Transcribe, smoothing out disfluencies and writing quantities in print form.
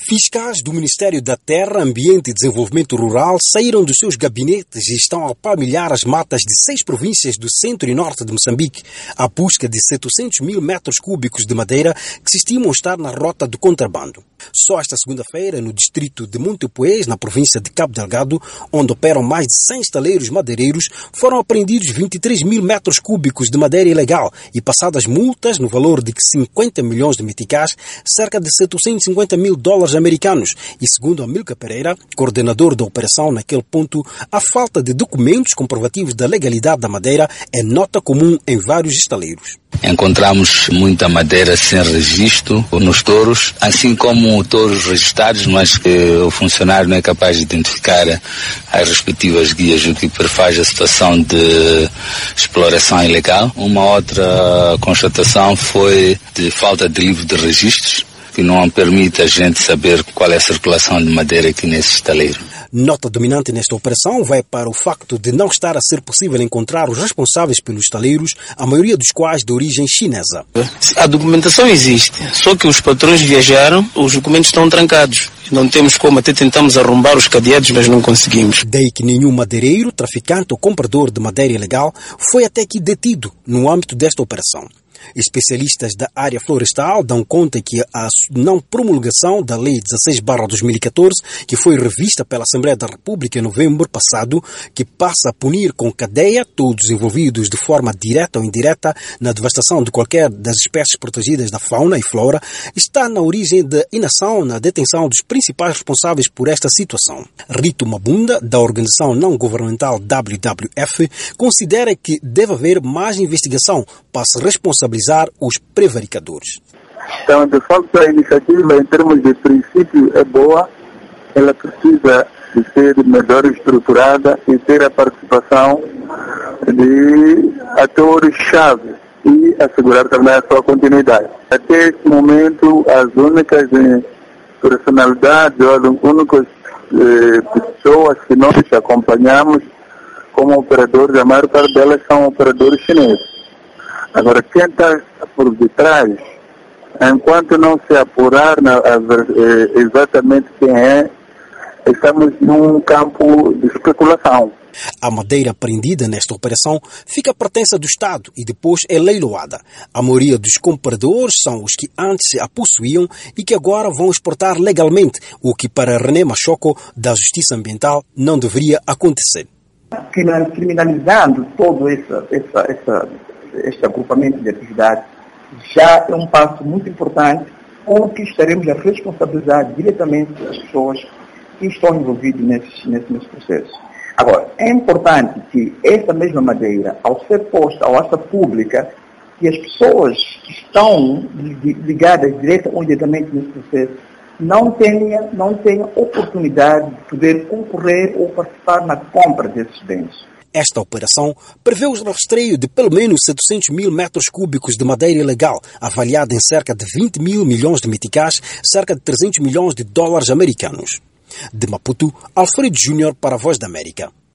Fiscais do Ministério da Terra, Ambiente e Desenvolvimento Rural saíram dos seus gabinetes e estão a palmilhar as matas de 6 províncias do centro e norte de Moçambique, à busca de 700 mil metros cúbicos de madeira que se estimam estar na rota do contrabando. Só esta segunda-feira, no distrito de Montepuez, na província de Cabo Delgado, onde operam mais de 100 estaleiros madeireiros, foram apreendidos 23 mil metros cúbicos de madeira ilegal e passadas multas no valor de 50 milhões de meticais, cerca de 750 mil dólares americanos. E segundo Amílcar Pereira, coordenador da operação naquele ponto, a falta de documentos comprovativos da legalidade da madeira é nota comum em vários estaleiros. Encontramos muita madeira sem registro nos touros, assim como touros registrados, mas que o funcionário não é capaz de identificar as respectivas guias, o que prefaz a situação de exploração ilegal. Uma outra constatação foi de falta de livro de registros, que não permite a gente saber qual é a circulação de madeira aqui nesse estaleiro. Nota dominante nesta operação vai para o facto de não estar a ser possível encontrar os responsáveis pelos estaleiros, a maioria dos quais de origem chinesa. A documentação existe, só que os patrões viajaram, os documentos estão trancados. Não temos como, até tentamos arrombar os cadeados, mas não conseguimos. Daí que nenhum madeireiro, traficante ou comprador de madeira ilegal foi até aqui detido no âmbito desta operação. Especialistas da área florestal dão conta que a não promulgação da Lei 16/2014, que foi revista pela Assembleia da República em novembro passado, que passa a punir com cadeia todos os envolvidos de forma direta ou indireta na devastação de qualquer das espécies protegidas da fauna e flora, está na origem da inação na detenção dos principais responsáveis por esta situação. Rito Mabunda, da organização não governamental WWF, considera que deve haver mais investigação para se responsabilizar os prevaricadores. Então, de facto, a iniciativa, em termos de princípio, é boa. Ela precisa de ser melhor estruturada e ter a participação de atores-chave e assegurar também a sua continuidade. Até esse momento, as únicas personalidades ou as únicas pessoas que nós acompanhamos como operadores, a maior parte delas são operadores chineses. Agora, quem está por detrás, enquanto não se apurar exatamente quem é, estamos num campo de especulação. A madeira apreendida nesta operação fica à pertença do Estado e depois é leiloada. A maioria dos compradores são os que antes a possuíam e que agora vão exportar legalmente, o que para René Machoco, da Justiça Ambiental, não deveria acontecer. Criminalizando todo este agrupamento de atividades já é um passo muito importante, com o que estaremos a responsabilizar diretamente as pessoas que estão envolvidas nesse processo. Agora, é importante que essa mesma madeira, ao ser posta ao asta pública, que as pessoas que estão ligadas direta ou indiretamente nesse processo não tenham oportunidade de poder concorrer ou participar na compra desses bens. Esta operação prevê o rastreio de pelo menos 700 mil metros cúbicos de madeira ilegal, avaliada em cerca de 20 mil milhões de meticais, cerca de 300 milhões de dólares americanos. De Maputo, Alfredo Júnior para a Voz da América.